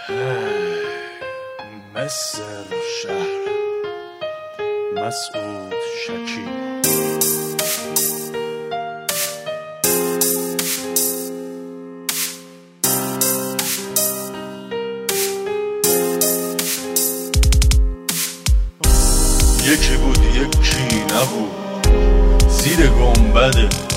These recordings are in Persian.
مصر شهر مسعود شکیبا. یکی بود یکی نبود، زیر گنبد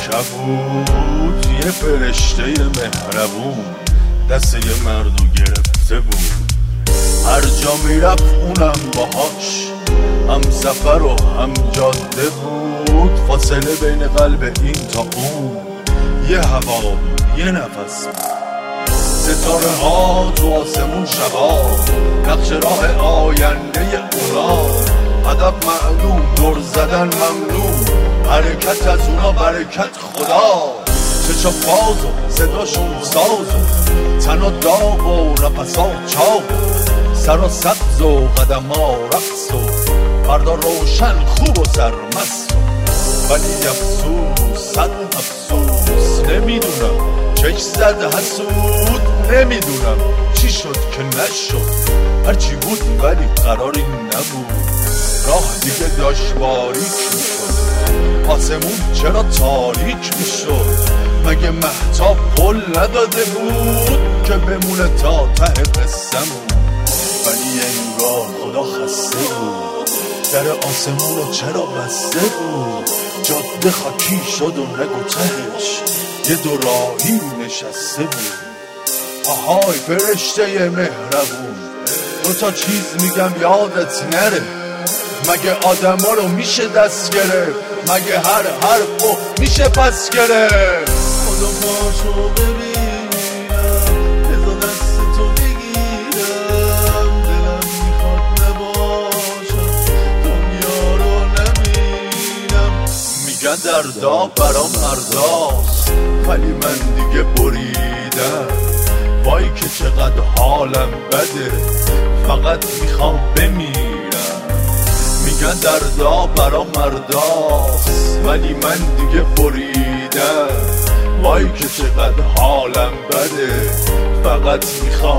کبود یه فرشته مهربون دست یه مردو گرفته بود. هر جا میرفت اونم باهاش هم سفر و هم جاده بود. فاصله بین قلب این تا اون یه هوا بود یه نفس بود. ستاره ها تو آسمون شبا نقش راه آینده اونا. هدف معلوم دور زدن ممنون، حرکت از اونا برکت خدا. چشا باز و صداشون ساز و تنا داغ و نفسا چاق، سرا سبز و قدم ها رقص و فردا روشن خوب و سرمست. ولی افسوس صد افسوس نمیدونم چش زد حسود. نمیدونم چی شد که نشد، هرچی بود ولی قراری نبود. راه دیگه داشت باریک میشد، آسمون چرا تاریک میشد؟ مگه مهتاب قول نداده بود که بمونه تا ته قصه‌مون؟ ولی انگار خدا خسته بود، در آسمون رو چرا بسته بود؟ جاده خاکی شد و نگو تهش یه دوراهی نشسته بود. آهای فرشته مهربون، دوتا چیز میگم یادت نره. مگه آدم ها رو میشه دست گرفت؟ مگه هر حرفو میشه پس گرفت؟ خدا پاشو ببینم، بذار دست تو بگیرم. دلم میخواد نباشم، دنیا رو نمیرم. میگن دردا برام مرداست، ولی من دیگه بریدم. وای که چقدر حالم بده، فقط میخوام بمیرم. میگن دردا برام مرداست، ولی من دیگه بریدم. وای که چقدر حالم بده، فقط میخوام.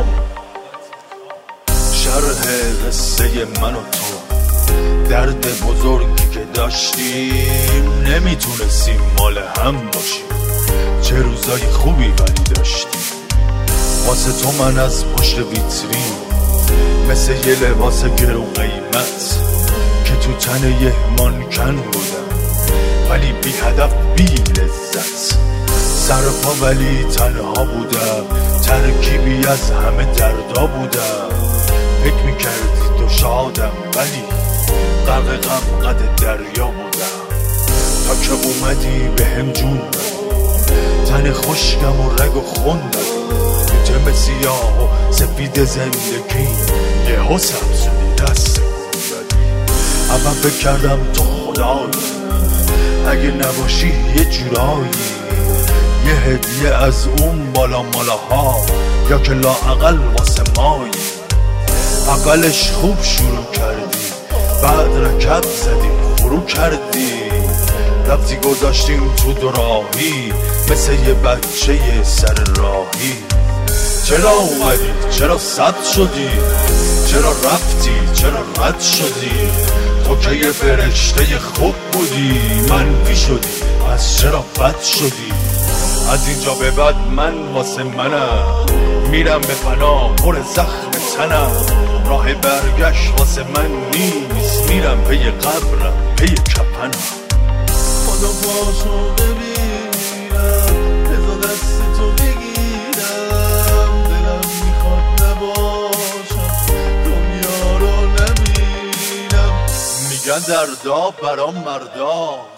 شرح قصه من و تو، درد بزرگی که داشتیم، نمیتونستیم مال هم باشیم. چه روزای خوبی ولی داشتیم. واسه تو من از پشت ویترین مثل یه لباس گرون قیمت که تو تن یه مانکن بودم، ولی بی هدف بی لذت. سر پا ولی تنها بودم، ترکیبی از همه دردا بودم. فکر میکردی تو شادم، ولی غرق غم قد دریا بودم. تا که اومدی به هم جون تن خشکم و رگ و خوندم. تو جمع سیاه و سفید زندگی یهو سبزونی دست دادی. اول فکر کردم تو خدایی، اگه نباشی یه جورایی، یه هدیه از اون بالا مالاها، یا که لااقل واسه مایی. اولش خوب شروع کردی، بعد رکب زدی فرو کردی. رفتی گذاشتیم تو دوراهی مثل یه بچه سر راهی. چرا اومدی؟ چرا صد شدی؟ چرا رفتی؟ چرا رد شدی؟ تو که یه فرشته خوب بودی، منفی شدی، از چرا بد شدی؟ از اینجا به بعد من واسه منم، میرم به فنا پر زخم تنم. راه برگشت واسه من نیست، میرم پی قبرم پی کفنم. خدا پاشو ببینم، بذار دست تو بگیرم. دلم میخواد نباشم، دنیا رو نمیرم. میگن دردا برام مردا،